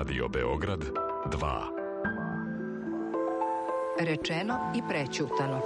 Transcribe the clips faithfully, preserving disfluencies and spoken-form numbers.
Radio Beograd dva. Rečeno i prećutano.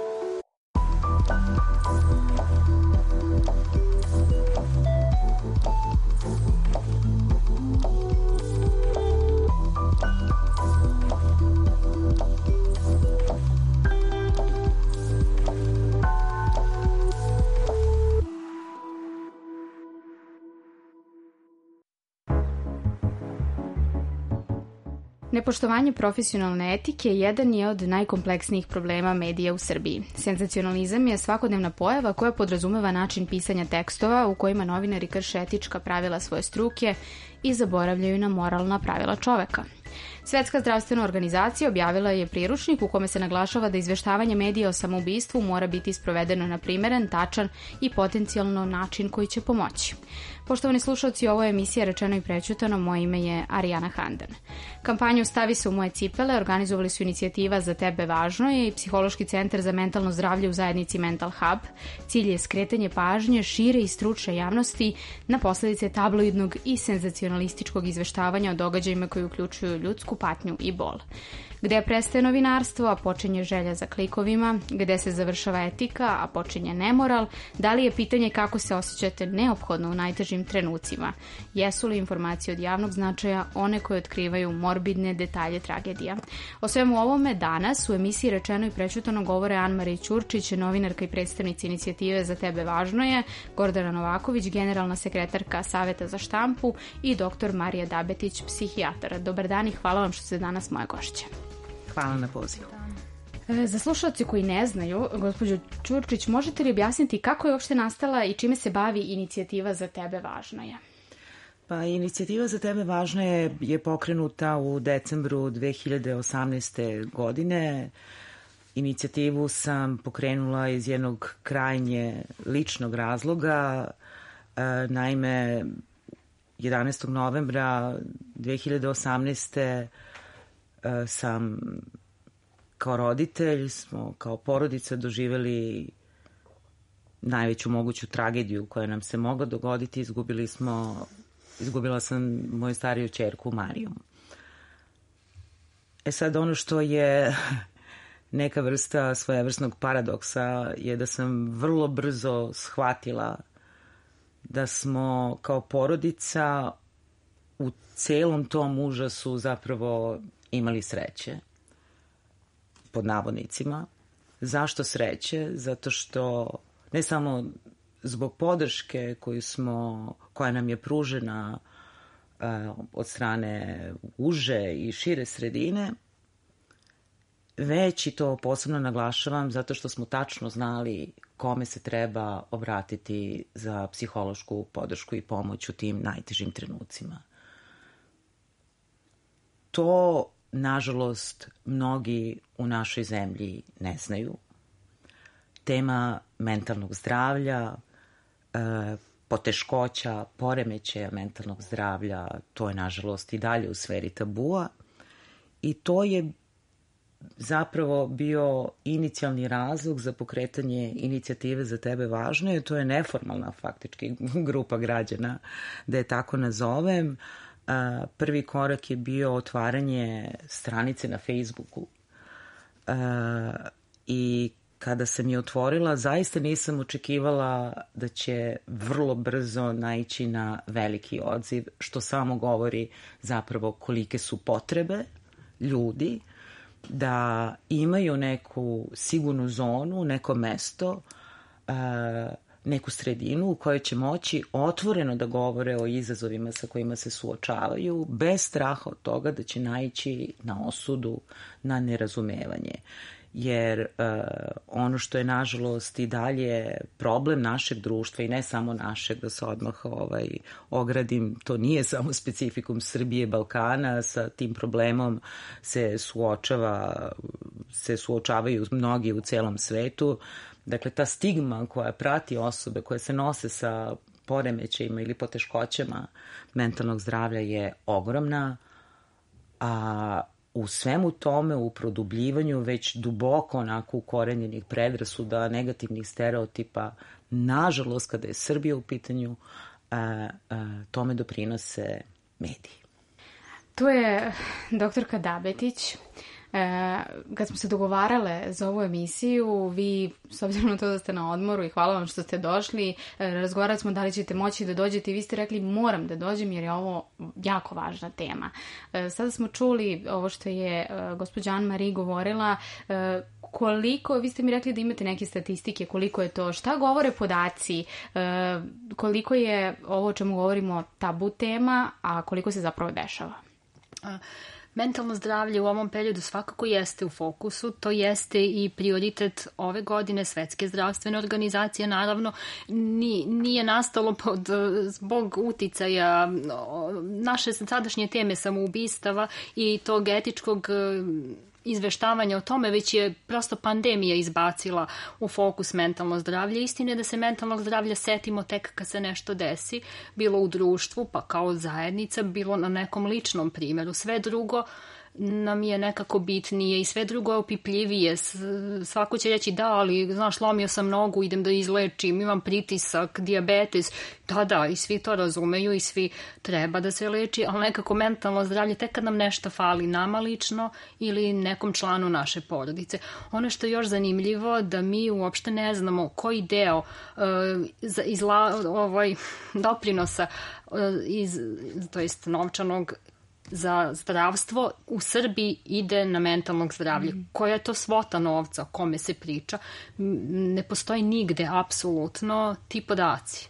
Nepoštovanje profesionalne etike jedan je od najkompleksnijih problema medija u Srbiji. Senzacionalizam je svakodnevna pojava koja podrazumeva način pisanja tekstova u kojima novinari krše etička pravila svoje struke i zaboravljaju na moralna pravila čoveka. Svetska zdravstvena organizacija objavila je priručnik u kome se naglašava da izveštavanje medija o samoubistvu mora biti sprovedeno na primeren, tačan i potencijalno način koji će pomoći. Poštovani slušalci, ovo je emisija Rečeno i prećutano, moje ime je Arijana Handan. Kampanju Stavi se u moje cipele organizovali su inicijativa Za tebe važno je i Psihološki centar za mentalno zdravlje u zajednici Mental Hub. Cilj je skretanje pažnje šire i stručne javnosti na posledice tabloidnog i senzacionalističkog izveštavanja o događajima koji uključuju ljudsku patnju i bol. Gde prestaje novinarstvo, a počinje želja za klikovima, gde se završava etika, a počinje nemoral, da li je pitanje kako se osjećate neophodno u najtežim trenucima? Jesu li informacije od javnog značaja one koje otkrivaju morbidne detalje tragedija? O svemu ovome danas u emisiji Rečeno i prećutano govore Ann-Marie Ćurčić, novinarka i predstavnica inicijative Za tebe važno je, Gordana Novaković, generalna sekretarka Saveta za štampu i doktor Marija Dabetić, psihijatar. Dobar dan i hvala vam što ste danas moja gošća. Hvala na pozivu. Za slušalci koji ne znaju, gospođo Ćurčić, možete li objasniti kako je uopšte nastala i čime se bavi inicijativa Za tebe važno je? Pa inicijativa Za tebe važno je, je pokrenuta u decembru dve hiljade osamnaeste. godine. Inicijativu sam pokrenula iz jednog krajnje ličnog razloga. Naime, jedanaestog novembra dve hiljade osamnaeste. sam kao roditelj, smo kao porodica doživjeli najveću moguću tragediju koja nam se mogla dogoditi. Izgubili smo, izgubila sam moju stariju ćerku Mariju. E sad, ono što je neka vrsta svojevrsnog paradoksa je da sam vrlo brzo shvatila da smo kao porodica u celom tom užasu zapravo imali sreće, pod navodnicima. Zašto sreće? Zato što ne samo zbog podrške koju smo, koja nam je pružena uh, od strane uže i šire sredine, već i to posebno naglašavam zato što smo tačno znali kome se treba obratiti za psihološku podršku i pomoć u tim najtežim trenucima. To, nažalost, mnogi u našoj zemlji ne znaju. Tema mentalnog zdravlja, e, poteškoća, poremećaja mentalnog zdravlja, to je, nažalost, i dalje u sferi tabua. I to je zapravo bio inicijalni razlog za pokretanje inicijative Za tebe važno je. To je neformalna, faktički, grupa građana, da je tako nazovem. Uh, prvi korak je bio otvaranje stranice na Facebooku uh, i kada sam je otvorila, zaista nisam očekivala da će vrlo brzo naići na veliki odziv, što samo govori zapravo kolike su potrebe ljudi da imaju neku sigurnu zonu, neko mesto, uh, neku sredinu u kojoj će moći otvoreno da govore o izazovima sa kojima se suočavaju, bez straha od toga da će naići na osudu, na nerazumevanje. Jer uh, ono što je, nažalost, i dalje problem našeg društva, i ne samo našeg, da se odmah ovaj, ogradim, to nije samo specifikum Srbije, Balkana, sa tim problemom se suočava, se suočavaju mnogi u celom svetu. Dakle, ta stigma koja prati osobe koje se nose sa poremećajima ili poteškoćama mentalnog zdravlja je ogromna, a u svemu tome, u produbljivanju već duboko onako ukorenjenih predrasuda, negativnih stereotipa, nažalost, kada je Srbija u pitanju, a, a, tome doprinose mediji. Tu je doktorka Dabetić. E, kad smo se dogovarale za ovu emisiju, vi, s obzirom na to da ste na odmoru i hvala vam što ste došli, e, razgovarali smo da li ćete moći da dođete i vi ste rekli moram da dođem jer je ovo jako važna tema. E, sada smo čuli ovo što je e, gospođa Anne-Marie govorila, e, koliko, vi ste mi rekli da imate neke statistike, koliko je to, šta govore podaci, e, koliko je ovo o čemu govorimo tabu tema, a koliko se zapravo dešava? A... Mentalno zdravlje u ovom periodu svakako jeste u fokusu, to jeste i prioritet ove godine Svetske zdravstvene organizacije, naravno nije nastalo pod, zbog uticaja naše sadašnje teme samoubistava i tog etičkog izveštavanja o tome, već je prosto pandemija izbacila u fokus mentalno zdravlje. Istina je da se mentalnog zdravlja setimo tek kad se nešto desi, bilo u društvu, pa kao zajednica, bilo na nekom ličnom primjeru. Sve drugo nam je nekako bitnije i sve drugo je opipljivije. Svako će reći da, ali znaš, lomio sam nogu, idem da izlečim, imam pritisak, dijabetes. Da, da, i svi to razumeju i svi treba da se leči, ali nekako mentalno zdravlje tek kad nam nešto fali nama lično ili nekom članu naše porodice. Ono što je još zanimljivo da mi uopšte ne znamo koji deo uh, izla, ovaj, doprinosa uh, iz, to jest novčanog za zdravstvo u Srbiji ide na mentalnog zdravlja. Mm. Koja je to svota novca o kome se priča? Ne postoji nigde, apsolutno, ti podaci.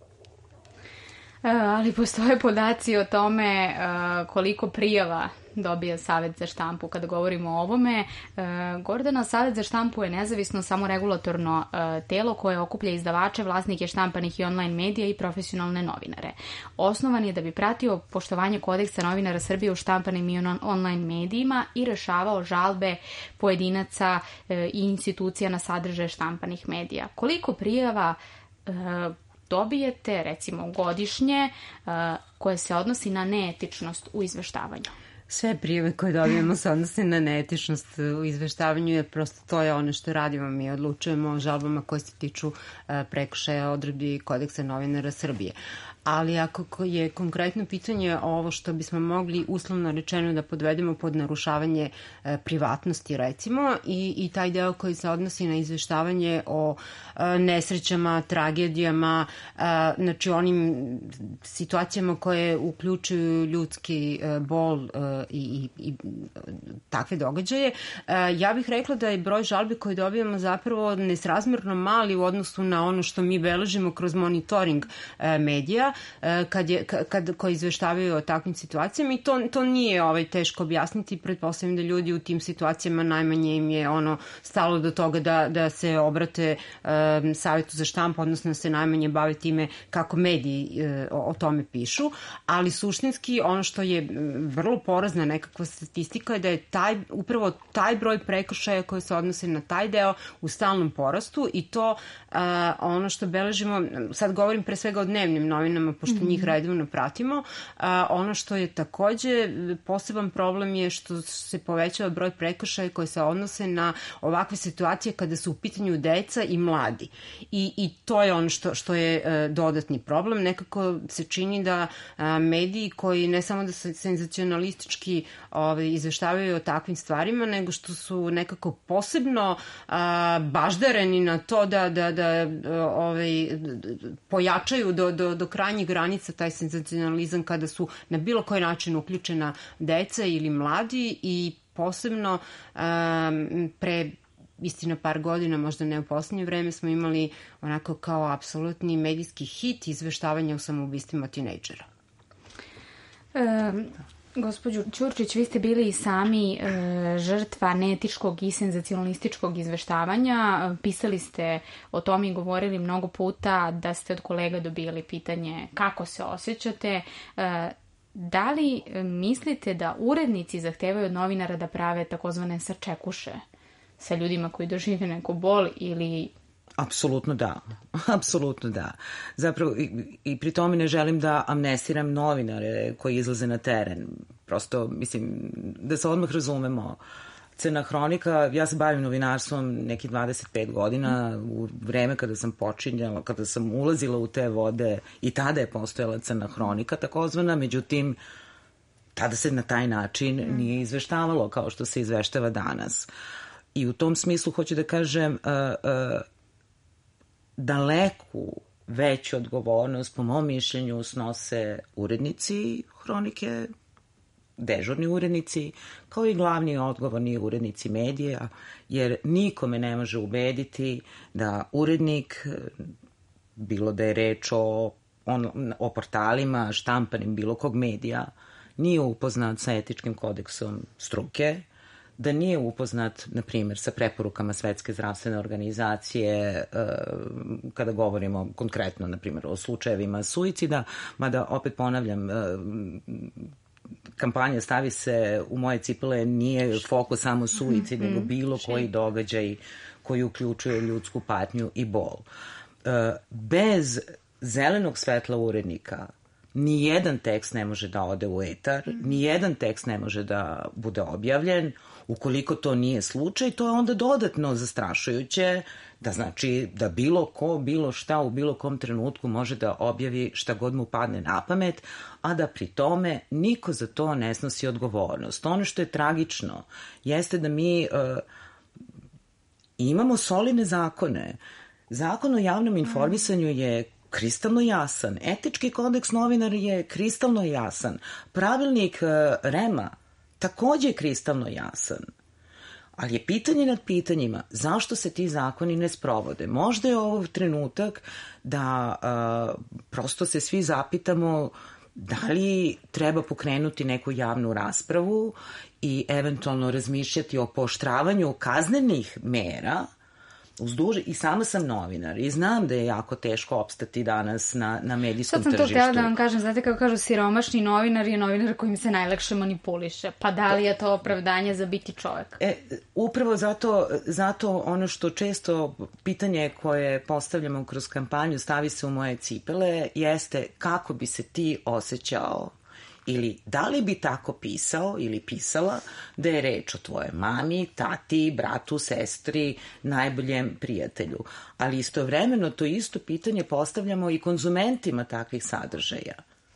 E, ali postoje podaci o tome e, koliko prijava dobija Savet za štampu kada govorimo o ovome. E, Gordana, Savet za štampu je nezavisno samoregulatorno e, telo koje okuplja izdavače, vlasnike štampanih i online medija i profesionalne novinare. Osnovan je da bi pratio poštovanje kodeksa novinara Srbije u štampanim i on- online medijima i rešavao žalbe pojedinaca e, i institucija na sadržaje štampanih medija. Koliko prijava e, dobijete, recimo godišnje, uh, koje se odnosi na neetičnost u izveštavanju? Sve prijave koje dobijemo se odnose na neetičnost u izveštavanju, jer prosto to je ono što radimo. Mi odlučujemo o žalbama koje se tiču uh, prekršaja odredbi kodeksa novinara Srbije. Ali ako je konkretno pitanje ovo što bismo mogli uslovno rečeno da podvedemo pod narušavanje e, privatnosti recimo i, i taj deo koji se odnosi na izveštavanje o e, nesrećama, tragedijama, e, znači onim situacijama koje uključuju ljudski e, bol e, i, i, i takve događaje, e, ja bih rekla da je broj žalbi koje dobijamo zapravo nesrazmerno mali u odnosu na ono što mi beležimo kroz monitoring e, medija, kad je, kad, koji izveštavaju o takvim situacijama i to, to nije ovaj, teško objasniti. Pretpostavljam da ljudi u tim situacijama najmanje im je ono stalo do toga da, da se obrate um, Savetu za štampu, odnosno da se najmanje bave time kako mediji uh, o, o tome pišu, ali suštinski ono što je vrlo porazna nekakva statistika je da je taj, upravo taj broj prekršaja koji se odnose na taj deo u stalnom porastu i to uh, ono što beležimo, sad govorim pre svega o dnevnim novinama, pošto mm-hmm. njih redovno pratimo. A, ono što je takođe poseban problem je što se povećava broj prekršaja koji se odnose na ovakve situacije kada su u pitanju deca i mladi. I, i to je ono što, što je a, dodatni problem. Nekako se čini da a, mediji koji ne samo da se senzacionalistički ovaj, izveštavaju o takvim stvarima, nego što su nekako posebno a, baždareni na to da, da, da ovaj, pojačaju do, do, do krajnjih granica taj senzacionalizam kada su na bilo koji način uključena deca ili mladi i posebno um, pre istina par godina, možda ne u poslednje vreme, smo imali onako kao apsolutni medijski hit izveštavanja o samoubistvima tinejdžera. Um. Gospođo Ćurčić, vi ste bili i sami e, žrtva neetičkog i senzacionalističkog izveštavanja. Pisali ste o tome i govorili mnogo puta da ste od kolega dobijali pitanje kako se osjećate. E, da li mislite da urednici zahtevaju od novinara da prave takozvane sačekuše sa ljudima koji dožive neku bol ili... Apsolutno da, apsolutno da. Zapravo i, i pri tome ne želim da amnestiram novinare koji izlaze na teren. Prosto, mislim, da se odmah razumemo. Crna hronika, ja se bavim novinarstvom neki dvadeset pet godina, u vreme kada sam počinjala, kada sam ulazila u te vode i tada je postojala Crna hronika takozvana, međutim, tada se na taj način mm. nije izveštavalo kao što se izveštava danas. I u tom smislu hoću da kažem uh, uh, daleku veću odgovornost, po mom mišljenju, snose urednici hronike, dežurni urednici, kao i glavni odgovorni urednici medija, jer nikome ne može ubediti da urednik, bilo da je reč o, on, o portalima, štampanim bilo kog medija, nije upoznat sa etičkim kodeksom struke, da nije upoznat, na primjer, sa preporukama Svetske zdravstvene organizacije kada govorimo konkretno, na primjer, o slučajevima suicida, mada opet ponavljam, kampanja Stavi se u moje cipele nije fokus samo suicid, nego bilo koji događaj koji uključuje ljudsku patnju i bol. Bez zelenog svetla urednika ni jedan tekst ne može da ode u etar, ni jedan tekst ne može da bude objavljen. Ukoliko to nije slučaj, to je onda dodatno zastrašujuće, da znači da bilo ko, bilo šta u bilo kom trenutku može da objavi šta god mu padne na pamet, a da pri tome niko za to ne snosi odgovornost. Ono što je tragično jeste da mi uh, imamo solidne zakone. Zakon o javnom informisanju je kristalno jasan. Etički kodeks novinara je kristalno jasan. Pravilnik uh, REM-a takođe je kristalno jasan. Ali je pitanje nad pitanjima zašto se ti zakoni ne sprovode. Možda je ovo trenutak da uh, prosto se svi zapitamo da li treba pokrenuti neku javnu raspravu i eventualno razmišljati o pooštravanju kaznenih mera. Uzduž, i sama sam novinar i znam da je jako teško opstati danas na, na medijskom tržištu. Sad sam to htjela da vam kažem, znate kako kažu, siromašni novinar je novinar kojim se najlakše manipuliše. Pa da li je to opravdanje za biti čovek? E, upravo zato, zato ono što često pitanje koje postavljamo kroz kampanju Stavi se u moje cipele jeste kako bi se ti osjećao ili da li bi tako pisao ili pisala da je reč o tvojoj mami, tati, bratu, sestri, najboljem prijatelju. Ali istovremeno to isto pitanje postavljamo i konzumentima takvih sadržaja.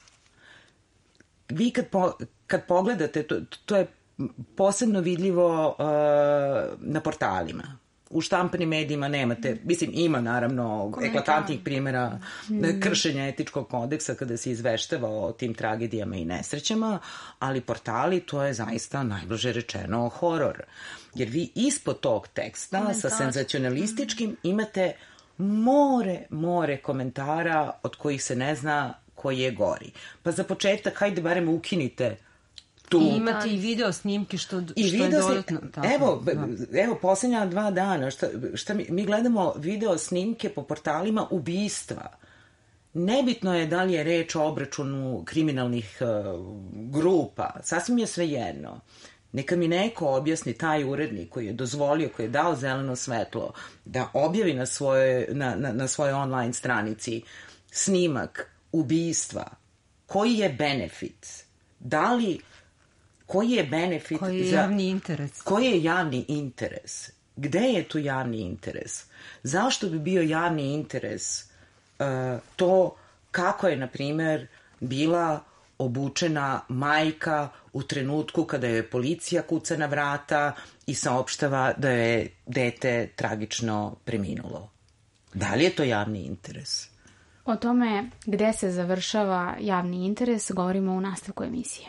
Vi kad, po, kad pogledate, to, to je posebno vidljivo uh, na portalima. U štampanim medijima nemate, mislim ima naravno eklatantnih primjera mm. kršenja etičkog kodeksa kada se izveštava o tim tragedijama i nesrećama, ali portali to je zaista najbliže rečeno horor. Jer vi ispod tog teksta komentar sa senzacionalističkim imate more, more komentara od kojih se ne zna koji je gori. Pa za početak, hajde barem ukinite tu. I imate i video snimke što, I što video je dodatno. Tako, evo, da. evo, posljednja dva dana, šta, šta mi, mi gledamo video snimke po portalima ubistva. Nebitno je da li je reč o obračunu kriminalnih uh, grupa, sasvim je svejedno. Neka mi neko objasni, taj urednik koji je dozvolio, koji je dao zeleno svetlo, da objavi na svoje, na, na, na svojoj online stranici snimak ubistva. Koji je benefit? Da li koji je benefit? Koji je javni interes? Koji je javni interes? Gde je tu javni interes? Zašto bi bio javni interes uh, to kako je, na primer, bila obučena majka u trenutku kada je policija kuca na vrata i saopštava da je dete tragično preminulo? Da li je to javni interes? O tome gde se završava javni interes govorimo u nastavku emisije.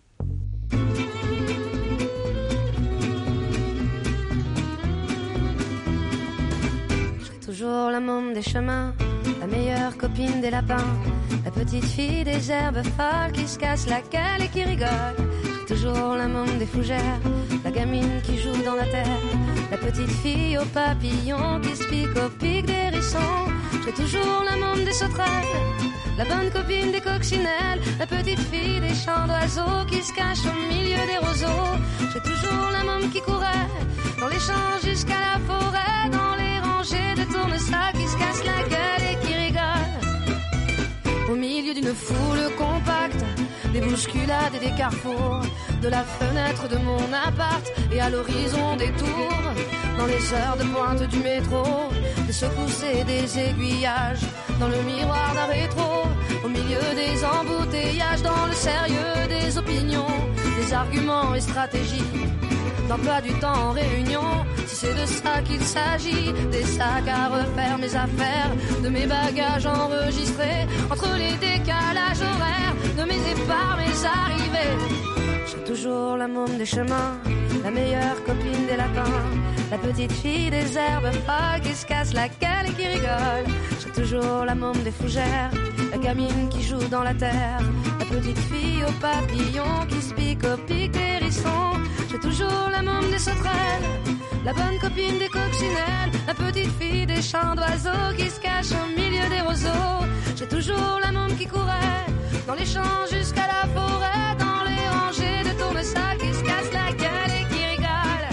Toujours la môme des chemins, la meilleure copine des lapins, la petite fille des herbes folles qui se casse la gueule et qui rigole. Toujours la môme des fougères, la gamine qui joue dans la terre, la petite fille aux papillons qui se pique au pic des hérissons. J'ai toujours la môme des sauterelles, la bonne copine des coccinelles, la petite fille des chants d'oiseaux qui se cache au milieu des roseaux. J'ai toujours la môme qui courait dans les champs jusqu'à la forêt, dans les rangées de tournesols qui se cassent la gueule et qui rigolent. Au milieu d'une foule compacte, des bousculades et des carrefours, de la fenêtre de mon appart et à l'horizon des tours, dans les heures de pointe du métro, des secousses et des aiguillages, dans le miroir d'un rétro, au milieu des embouteillages, dans le sérieux des opinions, des arguments et stratégies, d'emploi du temps en réunion, si c'est de ça qu'il s'agit, des sacs à refaire, mes affaires, de mes bagages enregistrés, entre les décalages horaires, de mes départs, mes arrivées. J'ai toujours la môme des chemins, la meilleure copine des lapins, la petite fille des herbes folles qui se casse la gueule et qui rigole. J'ai toujours la môme des fougères, la gamine qui joue dans la terre, la petite fille aux papillons qui se pique au pic des hérissons. J'ai toujours la môme des sauterelles, la bonne copine des coccinelles, la petite fille des chants d'oiseaux qui se cache au milieu des roseaux. J'ai toujours la môme qui courait dans les champs jusqu'à la forêt, dans les rangées de tournesac qui se casse la gueule et qui rigole.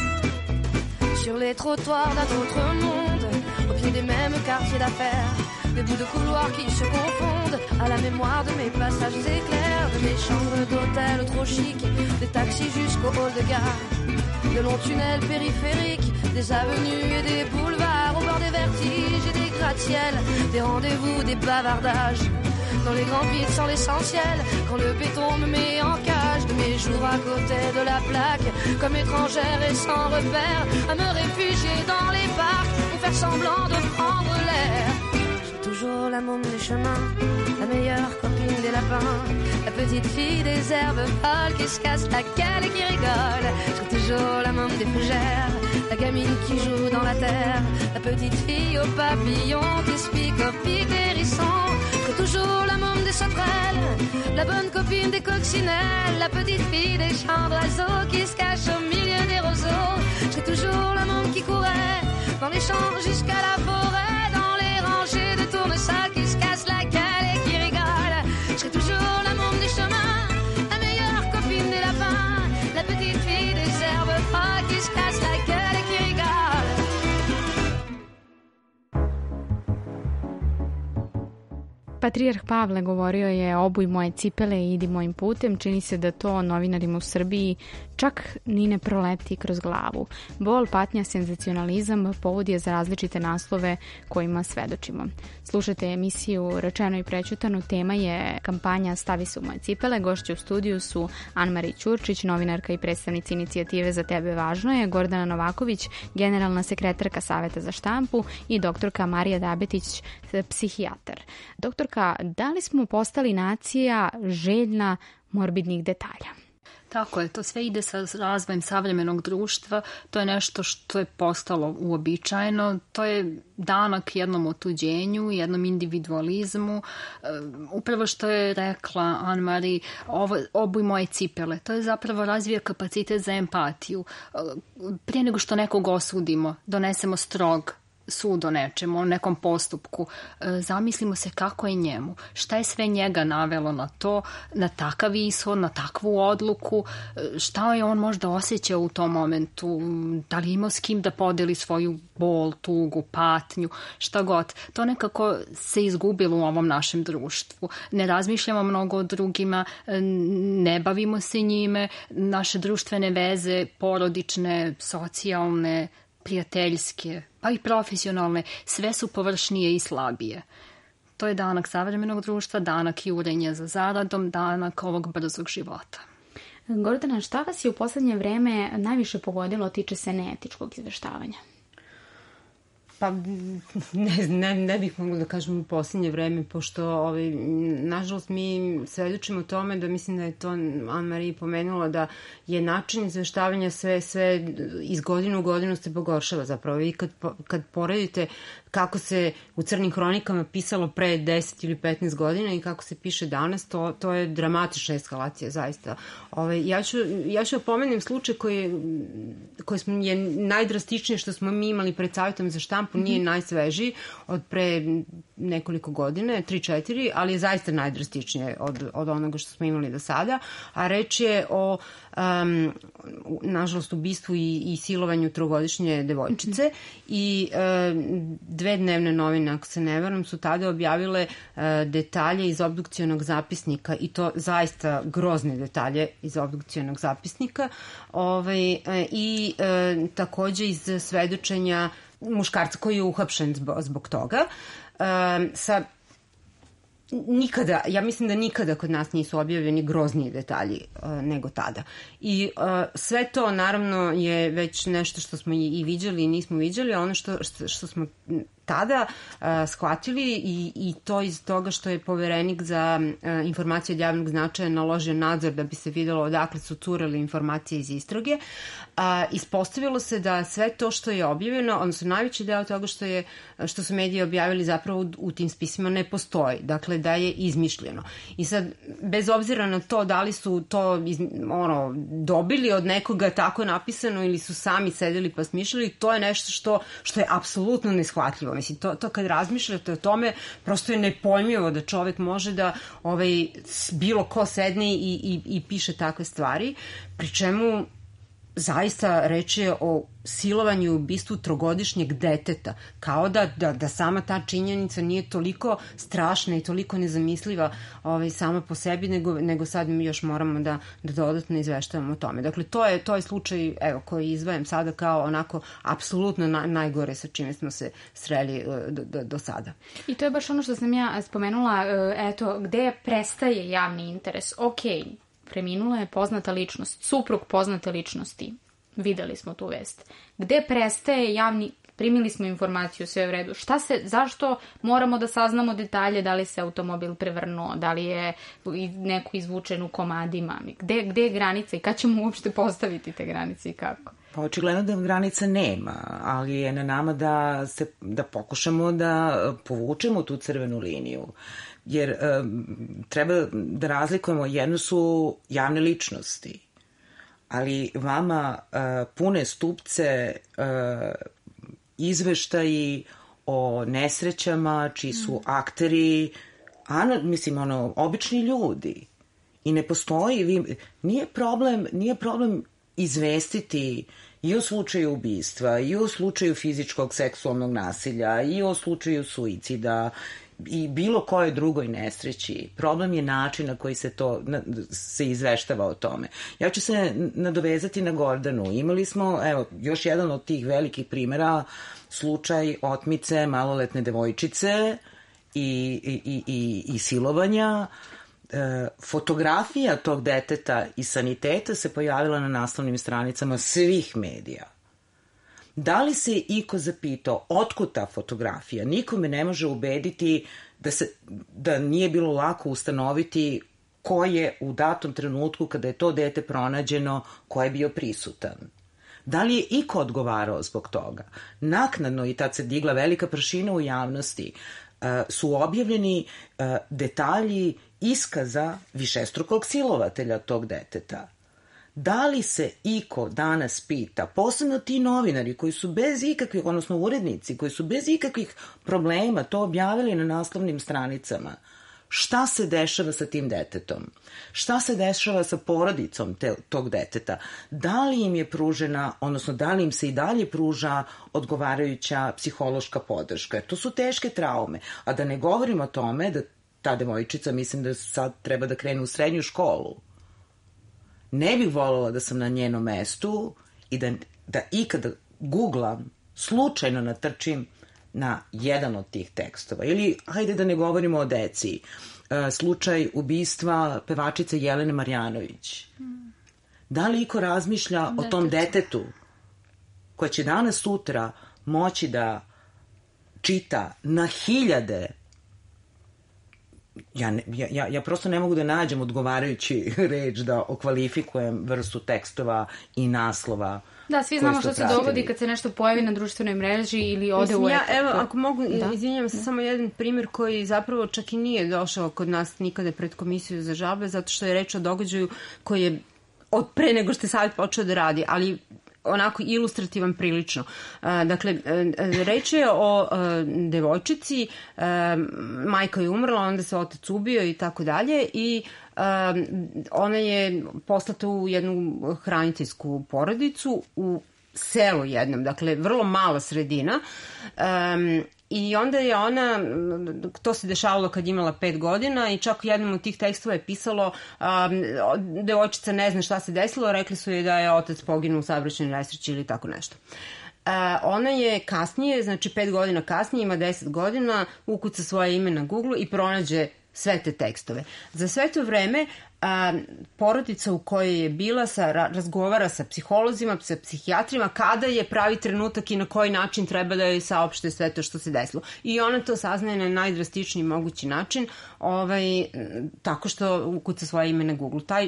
Sur les trottoirs d'un autre monde, au pied des mêmes quartiers d'affaires, des bouts de couloirs qui se confondent à la mémoire de mes passages éclairs, de mes chambres d'hôtel trop chic, des taxis jusqu'au hall de gare, de longs tunnels périphériques, des avenues et des boulevards, au bord des vertiges et des gratte-ciels, des rendez-vous, des bavardages, dans les grandes villes sans l'essentiel, quand le béton me met en cage, de mes jours à côté de la plaque, comme étrangère et sans repère, à me réfugier dans les parcs, ou faire semblant de prendre l'air. Toujours la môme des chemins, la meilleure copine des lapins, la petite fille des herbes folles qui se casse la gueule et qui rigole. J'ai toujours la môme des fougères, la gamine qui joue dans la terre, la petite fille aux papillons qui se pique au pic des hérissons. J'ai toujours la môme des sauterelles, la bonne copine des coccinelles, la petite fille des chants d'oiseaux qui se cache au milieu des roseaux. J'ai toujours la môme qui courait dans les champs jusqu'à la forêt, dans les rangées de tournesac qui se casse la gueule et qui rigole. J'ai toujours la môme des chemins, la meilleure copine des lapins, la petite fille des herbes folles qui se casse la gueule et qui rigole. Patrijarh Pavle govorio je obuj moje cipele i idi mojim putem. Čini se da to novinarima u Srbiji čak ni ne proleti kroz glavu. Bol, patnja, senzacionalizam povod je za različite naslove kojima svedočimo. Slušajte emisiju Rečeno i prećutano. Tema je kampanja Stavi se u moje cipele. Gošće u studiju su Ann-Marie Ćurčić, novinarka i predstavnica inicijative Za tebe važno je, Gordana Novaković, generalna sekretarka Saveta za štampu i doktorka Marija Dabetić, psihijatar. Doktorka, da li smo postali nacija željna morbidnih detalja? Tako je, to sve ide sa razvojem savremenog društva, to je nešto što je postalo uobičajeno, to je danak jednom otuđenju, jednom individualizmu, upravo što je rekla Ann-Marie, ovo, obuj moje cipele, to je zapravo razvija kapacitet za empatiju. Prije nego što nekog osudimo, donesemo strog sud o nečemu, o nekom postupku, zamislimo se kako je njemu, šta je sve njega navelo na to, na takav ishod, na takvu odluku, šta je on možda osjećao u tom momentu, da li imao s kim da podeli svoju bol, tugu, patnju, šta god. To nekako se izgubilo u ovom našem društvu. Ne razmišljamo mnogo o drugima, ne bavimo se njime, naše društvene veze, porodične, socijalne, prijateljske, pa i profesionalne, sve su površnije i slabije. To je danak savremenog društva, danak jurenja za zaradom, danak ovog brzog života. Gordana, šta vas je u poslednje vreme najviše pogodilo tiče se neetičkog izveštavanja? Pa ne, ne, ne bih mogla da kažem u posljednje vreme, pošto ovaj, nažalost mi svedočimo tome da mislim da je to Ann-Marie pomenula, da je način izveštavanja sve, sve iz godine u godinu se pogoršava zapravo. I kad, kad poredite kako se u Crnim hronikama pisalo pre deset ili petnaest godina i kako se piše danas, to, to je dramatična eskalacija, zaista. Ove, ja, ću, ja ću opomenem slučaj koji, koji smo, je najdrastičnije što smo mi imali pred Savetom za štampu, nije mm-hmm. najsvežiji, od pre nekoliko godine, tri četiri, ali je zaista najdrastičnije od, od onoga što smo imali do sada, a reč je o um, nažalost ubistvu i, i silovanju trogodišnje devojčice mm-hmm. i um, dve dnevne novine, ako se ne varam, su tada objavile uh, detalje iz obdukcionog zapisnika i to zaista grozne detalje iz obdukcionog zapisnika ovaj, uh, i uh, takođe iz svedočenja muškarca koji je uhapšen zbog, zbog toga. Uh, sa nikada, ja mislim da nikada kod nas nisu objavljeni grozniji detalji uh, nego tada. I uh, sve to naravno je već nešto što smo i, i viđali i nismo viđali, a ono što, što, što smo tada uh, shvatili i, i to iz toga što je poverenik za uh, informacije od javnog značaja naložio nadzor da bi se videlo odakle su curele informacije iz istrage, uh, ispostavilo se da sve to što je objavljeno, odnosno najveći deo toga što, je, što su mediji objavili zapravo u, u tim spisima ne postoji. Dakle, da je izmišljeno. I sad, bez obzira na to da li su to iz, ono, dobili od nekoga tako napisano ili su sami sedeli pa smišljali, to je nešto što, što je apsolutno neshvatljivo. Mislim, to, to kad razmišljate o tome, prosto je nepojmljivo da čovek može da ovaj, bilo ko sedne i, i, i piše takve stvari, pri čemu zaista reč je o silovanju i ubistvu trogodišnjeg deteta, kao da, da, da sama ta činjenica nije toliko strašna i toliko nezamisliva ovaj, sama po sebi, nego, nego sad mi još moramo da, da dodatno izveštavamo o tome. Dakle, to je, to je slučaj evo, koji izvajem sada kao onako apsolutno na, najgore sa čime smo se sreli do, do, do sada. I to je baš ono što sam ja spomenula, eto, gde prestaje javni interes. Okej, preminula je poznata ličnost, suprug poznate ličnosti. Videli smo tu vest. Gde prestaje javni, primili smo informaciju, sve u redu. Šta se, zašto moramo da saznamo detalje, da li se automobil prevrnuo, da li je neko izvučen u komadima, gde, gde je granica i kad ćemo uopšte postaviti te granice i kako? Pa očigledno da granica nema, ali je na nama da, se, da pokušamo da povučemo tu crvenu liniju. Jer um, treba da razlikujemo, jedno su javne ličnosti, ali vama uh, pune stupce uh, izveštaji o nesrećama čiji su akteri, ano, mislim, ono, obični ljudi. I ne postoji, vi, nije problem, nije problem izvestiti i o slučaju ubistva, i o slučaju fizičkog seksualnog nasilja, i o slučaju suicida, i bilo kojoj drugoj nesreći. Problem je način na koji se to na, se izveštava o tome. Ja ću se nadovezati na Gordanu. Imali smo, evo, još jedan od tih velikih primjera, slučaj otmice maloletne devojčice i, i, i, i silovanja. E, fotografija tog deteta i saniteta se pojavila na naslovnim stranicama svih medija. Da li se iko zapitao otkud ta fotografija? Nikome ne može ubediti da, se, da nije bilo lako ustanoviti ko je u datom trenutku kada je to dete pronađeno, ko je bio prisutan. Da li je iko odgovarao zbog toga? Naknadno, i tad se digla velika prašina u javnosti, su objavljeni detalji iskaza višestrukog silovatelja tog deteta. Da li se iko danas pita, posebno ti novinari koji su bez ikakvih, odnosno urednici, koji su bez ikakvih problema to objavili na naslovnim stranicama, šta se dešava sa tim detetom? Šta se dešava sa porodicom te, tog deteta? Da li im je pružena, odnosno da li im se i dalje pruža odgovarajuća psihološka podrška? To su teške traume. A da ne govorim o tome da ta devojčica, mislim da sad treba da krene u srednju školu. Ne bih voljela da sam na njenom mestu i da, da ikada googlam, slučajno natrčim na jedan od tih tekstova. Ili, hajde da ne govorimo o deci, slučaj ubistva pevačice Jelene Marjanović. Da li iko razmišlja o tom detetu koja će danas sutra moći da čita na hiljade. Ja, ne, ja, ja prosto ne mogu da nađem odgovarajući reč da okvalifikujem vrstu tekstova i naslova. Da, svi znamo što se dogodi kad se nešto pojavi na društvenoj mreži ili ode Mislim, u eto. Ja, evo, ako mogu, da? izvinjam se, da. samo jedan primjer koji zapravo čak i nije došao kod nas nikada pred komisiju za žalbe, zato što je reč o događaju koji je od pre nego što je savjet počeo da radi, ali onako ilustrativan prilično. Dakle, reč je o devojčici, majka je umrla, onda se otac ubio i tako dalje i ona je poslata u jednu hraniteljsku porodicu u selu jednom, dakle, vrlo mala sredina. I onda je ona, to se dešavalo kad imala pet godina i čak jednom od tih tekstova je pisalo um, devojčica ne zna šta se desilo, rekli su je da je otac poginuo u saobraćajnoj nesreći ili tako nešto. Uh, ona je kasnije, znači pet godina kasnije, ima deset godina, ukuca svoje ime na Google i pronađe sve te tekstove. Za sve to vreme a, porodica u kojoj je bila sa, razgovara sa psiholozima, sa psihijatrima, kada je pravi trenutak i na koji način treba da joj saopšte sve to što se desilo. I ona to saznaje na najdrastičniji mogući način, ovaj, tako što ukuca svoje ime na Google. Taj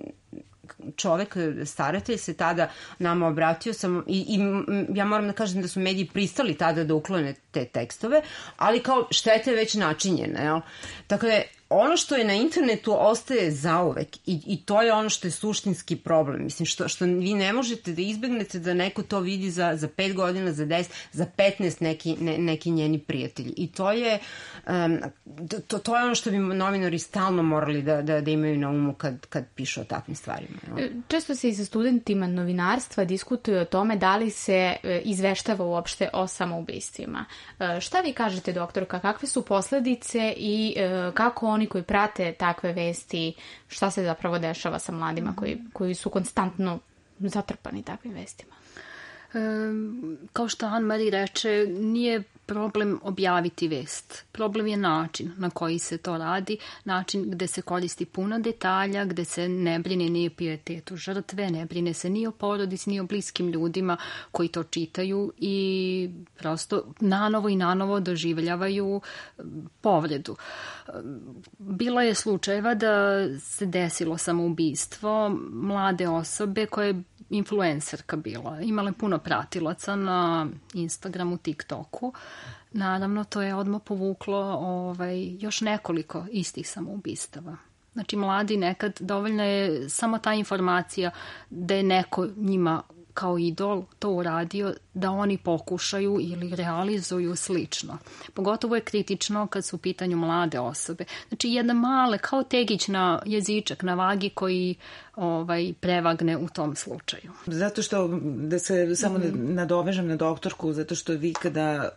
čovek, staratelj, se tada nama obratio sam i, i ja moram da kažem da su mediji pristali tada da uklone te tekstove, ali kao šteta je već načinjena, jel? Tako da ono što je na internetu ostaje zauvek i, i to je ono što je suštinski problem. Mislim, što, što vi ne možete da izbegnete da neko to vidi za, za pet godina, za deset, za petnaest neki, ne, neki njeni prijatelji. I to je, um, to, to je ono što bi novinari stalno morali da, da, da imaju na umu kad, kad pišu o takvim stvarima. No? Često se i sa studentima novinarstva diskutuje o tome da li se izveštava uopšte o samoubistvima. Šta vi kažete, doktorka, kakve su posledice i kako oni koji prate takve vesti, šta se zapravo dešava sa mladima koji, koji su konstantno zatrpani takvim vestima? E, kao što Anne-Marie reče, nije problem objaviti vest. Problem je način na koji se to radi, način gde se koristi puno detalja, gde se ne brine ni o pijetetu žrtve, ne brine se ni o porodici, ni o bliskim ljudima koji to čitaju i prosto nanovo i nanovo doživljavaju povredu. Bilo je slučajeva da se desilo samoubistvo mlade osobe koje je influencerka bila. Imala je puno pratilaca na Instagramu, TikToku. Naravno, to je odmah povuklo ovaj, još nekoliko istih samoubistava. Znači, mladi nekad dovoljno je samo ta informacija da je neko njima kao idol to uradio, da oni pokušaju ili realizuju slično. Pogotovo je kritično kad su u pitanju mlade osobe. Znači, jedna male, kao tegić na jezičak, na vagi koji ovaj, prevagne u tom slučaju. Zato što, da se samo mm-hmm. nadovežem na doktorku, zato što vi kada,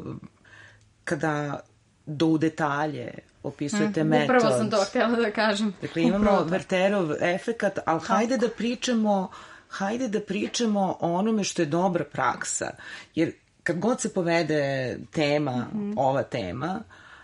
kada do u detalje opisujete mm, metod. Upravo sam to htjela da kažem. Dakle, imamo Wertherov efekat, ali Tako. hajde da pričamo hajde da pričamo o onome što je dobra praksa. Jer kad god se povede tema, mm-hmm. ova tema,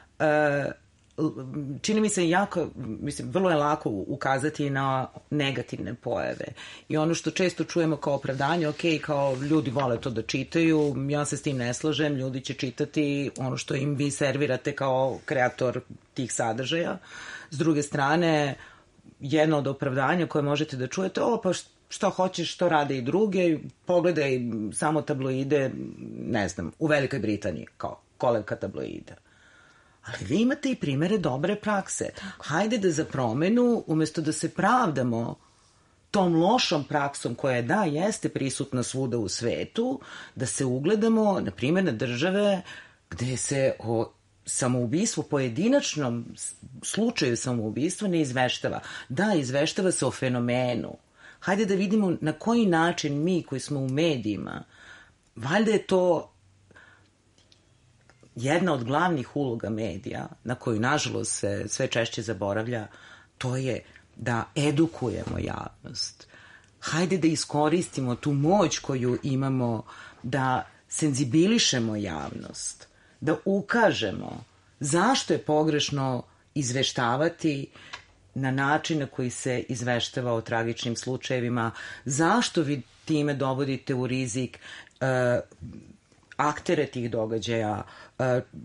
uh, čini mi se jako, mislim, vrlo je lako ukazati na negativne pojave. I ono što često čujemo kao opravdanje, ok, kao ljudi vole to da čitaju, ja se s tim ne slažem, ljudi će čitati ono što im vi servirate kao kreator tih sadržaja. S druge strane, jedno od opravdanja koje možete da čujete, o, pa što što hoćeš, što rade i druge, pogledaj samo tabloide, ne znam, u Velikoj Britaniji, kao kolevka tabloida. Ali vi imate i primere dobre prakse. Hajde da za promenu, umesto da se pravdamo tom lošom praksom koja da, jeste prisutna svuda u svetu, da se ugledamo, na primjer, na države gde se o samoubistvu, pojedinačnom slučaju samoubistva ne izveštava. Da, izveštava se o fenomenu. Hajde da vidimo na koji način mi koji smo u medijima, valjda je to jedna od glavnih uloga medija, na koju nažalost se sve češće zaboravlja, to je da edukujemo javnost. Hajde da iskoristimo tu moć koju imamo, da senzibilišemo javnost, da ukažemo zašto je pogrešno izveštavati na način na koji se izveštava o tragičnim slučajevima, zašto vi time dovodite u rizik uh, aktere tih događaja, uh,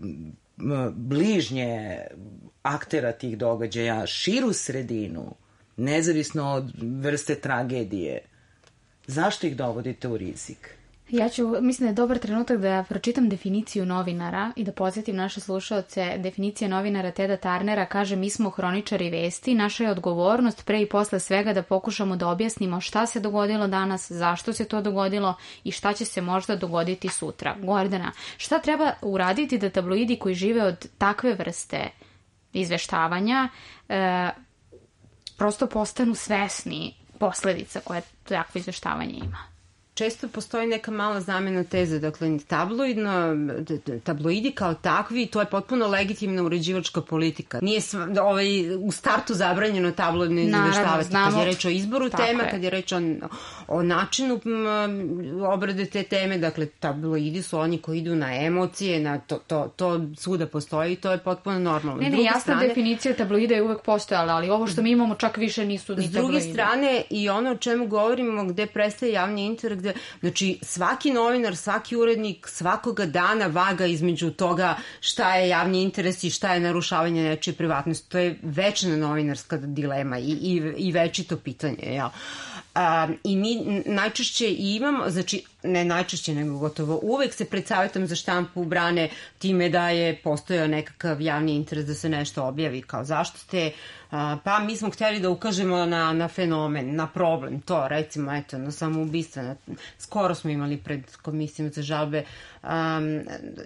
bližnje aktera tih događaja, širu sredinu, nezavisno od vrste tragedije. Zašto ih dovodite u rizik? Ja ću, mislim da je dobar trenutak da pročitam definiciju novinara i da podsjetim naše slušaoce. Definicija novinara Teda Tarnera kaže: mi smo hroničari vesti, naša je odgovornost pre i posle svega da pokušamo da objasnimo šta se dogodilo danas, zašto se to dogodilo i šta će se možda dogoditi sutra. Gordana, šta treba uraditi da tabloidi koji žive od takve vrste izveštavanja e, prosto postanu svesni posledica koje takvo izveštavanje ima? često postoji neka mala zamena teze, dakle tabloidno, tabloidi kao takvi, to je potpuno legitimna uređivačka politika. Nije ovaj, u startu zabranjeno tabloidno izveštavati. Kad je reč o izboru tema, je. kad je reč o, o načinu obrade te teme, dakle tabloidi su oni koji idu na emocije, na to, to, to svuda postoji i to je potpuno normalno. Ne, ne, jasna strane, definicija tabloida je uvek postojala, ali ovo što mi imamo čak više nisu ni tabloidi. S druge strane, i ono o čemu govorimo, gde prestaje javni interes, gde, znači svaki novinar, svaki urednik svakoga dana vaga između toga šta je javni interes i šta je narušavanje nečije privatnosti. To je večna novinarska dilema i, i, i večito pitanje, jel? Um, i mi najčešće imamo, znači ne najčešće nego gotovo uvek se pred Savetom za štampu brane time da je postojao nekakav javni interes da se nešto objavi kao zaštite, uh, pa mi smo htjeli da ukažemo na, na fenomen, na problem, to recimo eto na samoubistvo, na, skoro smo imali pred komisijom za žalbe um,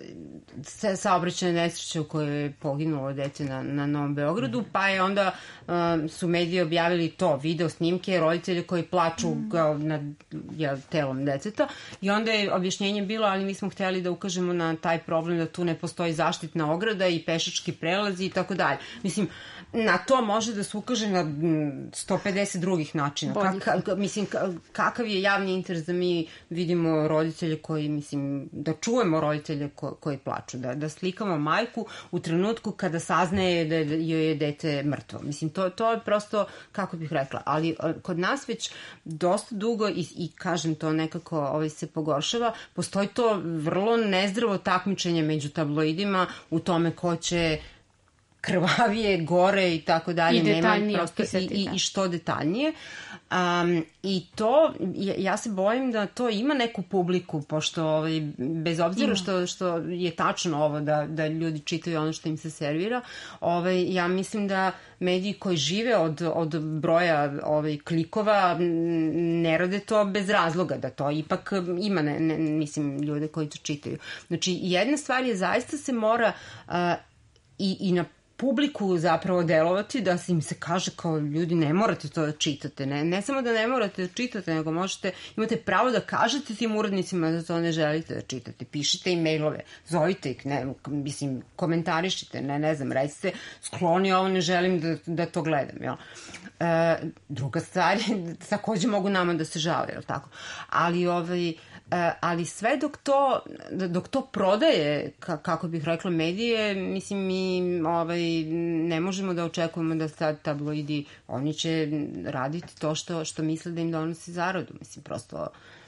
saobraćajne nesreće u kojoj je poginulo dete na, na Novom Beogradu, pa je onda um, su mediji objavili to, video snimke roditelja koji plaču mm. nad ja, telom deteta i onda je objašnjenje bilo, ali mi smo htjeli da ukažemo na taj problem da tu ne postoji zaštitna ograda i pešački prelazi i tako dalje. Mislim, na to može da se ukaže na sto pedeset drugih načina. Kak, mislim, kakav je javni interes da mi vidimo roditelje koji, mislim, da čujemo roditelje ko, koji plaču, da, da slikamo majku u trenutku kada saznaje da joj je dete mrtvo. Mislim, to, to je prosto, kako bih rekla, ali kod nas već dosta dugo i, i kažem to nekako ovaj, se pogoršava, postoji to vrlo nezdravo takmičenje među tabloidima u tome ko će krvavije, gore i tako dalje. I detaljnije prosto, i, i, i što detaljnije. Um, I to, ja, ja se bojim da to ima neku publiku, pošto ovaj, bez obzira što, što je tačno ovo da, da ljudi čitaju ono što im se servira, ovaj, ja mislim da mediji koji žive od, od broja ovaj, klikova ne rade to bez razloga, da to ipak ima, ne, ne, mislim, ljude koji to čitaju. Znači, jedna stvar je zaista se mora uh, i, i na publiku zapravo delovati, da se im se kaže kao ljudi ne morate to da čitate, ne, ne samo da ne morate da čitate, nego možete, imate pravo da kažete tim urednicima da to ne želite da čitate, pišite im mailove, zovite ih, ne, mislim, komentarišite, ne, ne znam, recite, skloni ovo, ne želim da, da to gledam, jel? E, druga stvar je, takođe mogu nama da se žale, jel tako? Ali ovaj, ali sve dok to, dok to prodaje, kako bih rekla, medije, mislim, mi ovaj, ne možemo da očekujemo da sad tabloidi, oni će raditi to što, što misle da im donosi zaradu, mislim, prosto.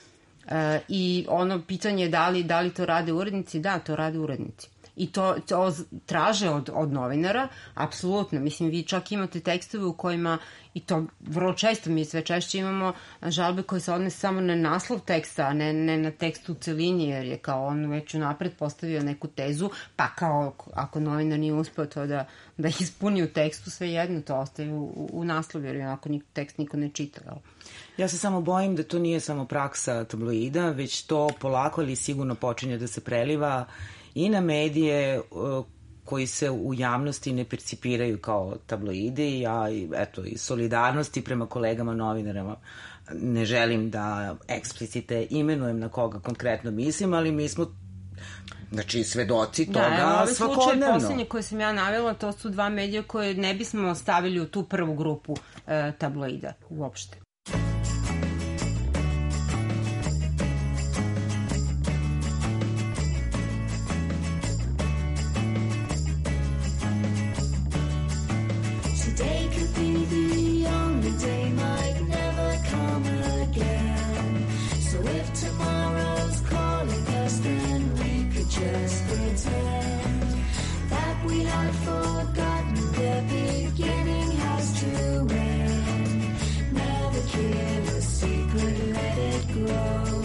E, I ono pitanje je da li, da li to rade urednici, da, to rade urednici. I to, to traže od, od novinara, apsolutno. Mislim, vi čak imate tekstove u kojima, i to vrlo često, mi sve češće imamo žalbe koje se odnese samo na naslov teksta, a ne, ne na tekstu u celini, jer je kao on već unapred postavio neku tezu, pa kao ako novinar nije uspeo to da, da ispuni u tekstu, sve jedno to ostaje u, u naslovu, jer onako tekst niko ne čita. Jel? Ja se samo bojim da to nije samo praksa tabloida, već to polako ali sigurno počinje da se preliva i na medije koji se u javnosti ne percipiraju kao tabloidi, a eto i solidarnosti prema kolegama novinarama. Ne želim da eksplicite imenujem na koga konkretno mislim, ali mi smo znači svedoci toga da, svakodnevno. Da, slučaj posljednje koje sam ja navela, to su dva medija koje ne bismo stavili u tu prvu grupu e, tabloida uopšte. Just pretend that we had forgotten the beginning has to end. Never kill a secret, let it grow.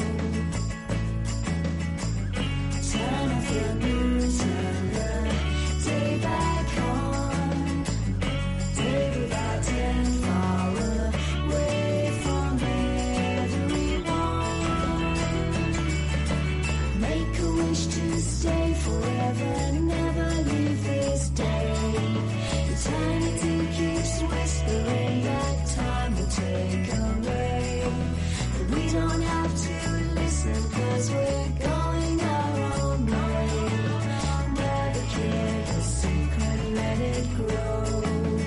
Turn off the news, turn the day back on. Take it out ten far away from everyone. Make a wish to stay forever, never leave this day. Eternity keeps whispering that time will take away the We don't have to listen, 'cause we're going our own way. Never keep the secret, let it grow.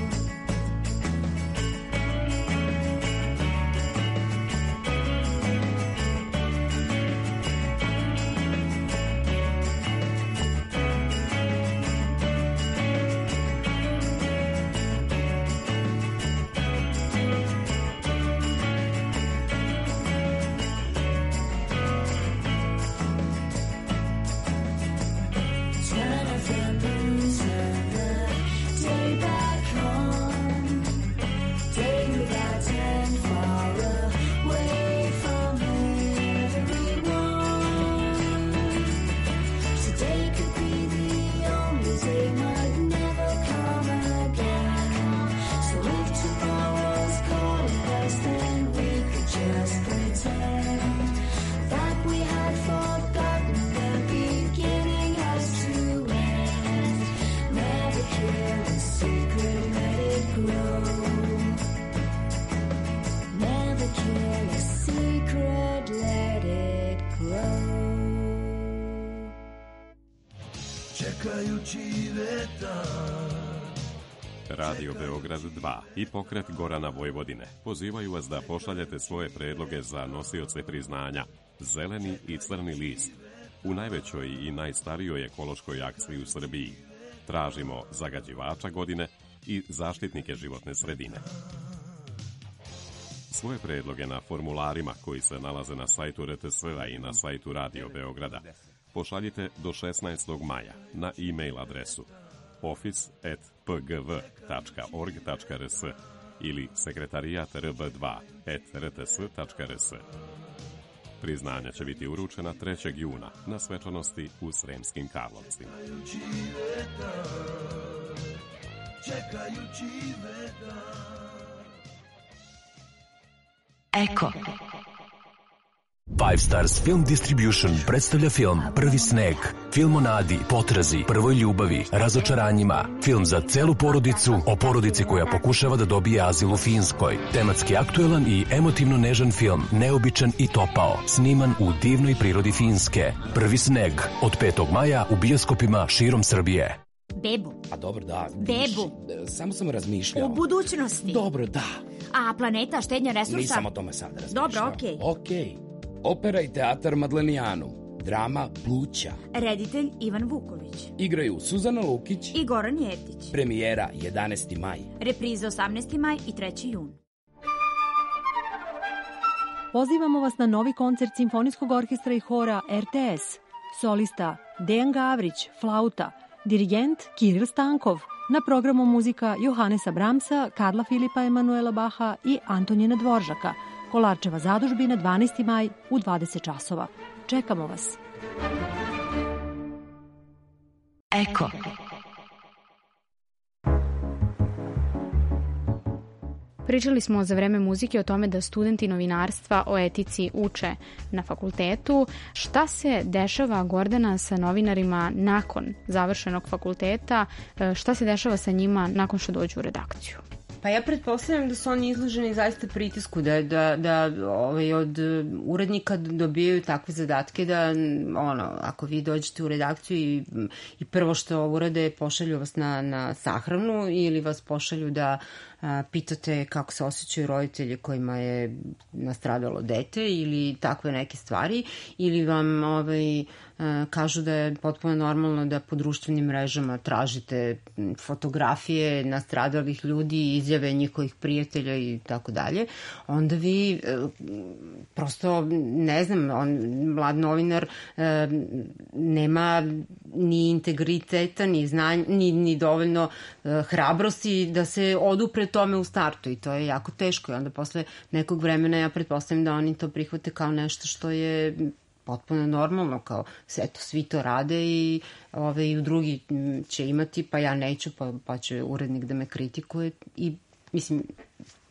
Radio Beograd dva i pokret Gorana Vojvodine pozivaju vas da pošaljete svoje predloge za nosioce priznanja Zeleni i Crni list u najvećoj i najstarijoj ekološkoj akciji u Srbiji. Tražimo zagađivača godine i zaštitnike životne sredine. Svoje predloge na formularima koji se nalaze na sajtu R T S-a i na sajtu Radio Beograda pošaljite do šesnaestog maja na e-mail adresu office at p g v tačka org tačka r s ili sekretarijat r b dva at r t s tačka r s. Priznanja će biti uručena trećeg juna na svečanosti u Sremskim Karlovcima. Eko. Five Stars Film Distribution predstavlja film Prvi sneg, film o nadi, potrazi, prvoj ljubavi, razočaranjima, film za celu porodicu, o porodici koja pokušava da dobije azil u Finskoj, tematski aktuelan i emotivno nežan film, neobičan i topao, sniman u divnoj prirodi Finske. Prvi sneg, od petog maja u bioskopima širom Srbije. Bebu. A dobro, da. Bebu. Viš, samo sam razmišljao. U budućnosti. Dobro, da. A planeta, štednja resursa? Nisam o tome sad razmišljao. Dobro, okej. Okay. Okej. Okay. Opera i teatar Madlenijanu. Drama Pluća. Reditelj Ivan Vuković. Igraju Suzana Lukić i Goran Jeftić. Premijera jedanaesti maj. Repriza osamnaesti maj i treći jun. Pozivamo vas na novi koncert Simfonijskog orkestra i hora R T S. Solista Dejan Gavrić, flauta. Dirigent Kiril Stankov. Na programu muzika Johanesa Brahmsa, Karla Filipa Emanuela Baha i Antonina Dvoržaka. Kolarčeva zadužbina dvanaesti maj u dvadeset časova. Čekamo vas. Eko. Pričali smo za vreme muzike o tome da studenti novinarstva o etici uče na fakultetu. Šta se dešava, Gordana, sa novinarima nakon završenog fakulteta? Šta se dešava sa njima nakon što dođu u redakciju? Pa ja pretpostavljam da su oni izloženi zaista pritisku, da, da, da ovaj, od urednika dobijaju takve zadatke da, ono, ako vi dođete u redakciju i, i prvo što urade pošalju vas na, na sahranu ili vas pošalju da a, pitate kako se osjećaju roditelji kojima je nastradalo dete ili takve neke stvari, ili vam ovaj, a, kažu da je potpuno normalno da po društvenim mrežama tražite fotografije nastradalih ljudi, izjave njihovih prijatelja i tako dalje, onda vi prosto, ne znam, on, mlad novinar nema ni integriteta, ni znanja, ni, ni dovoljno hrabrosti da se odupre tome u startu i to je jako teško i onda posle nekog vremena ja pretpostavljam da oni to prihvate kao nešto što je potpuno normalno, kao eto, svi to rade i ove, i drugi će imati, pa ja neću, pa, pa će urednik da me kritikuje i mislim,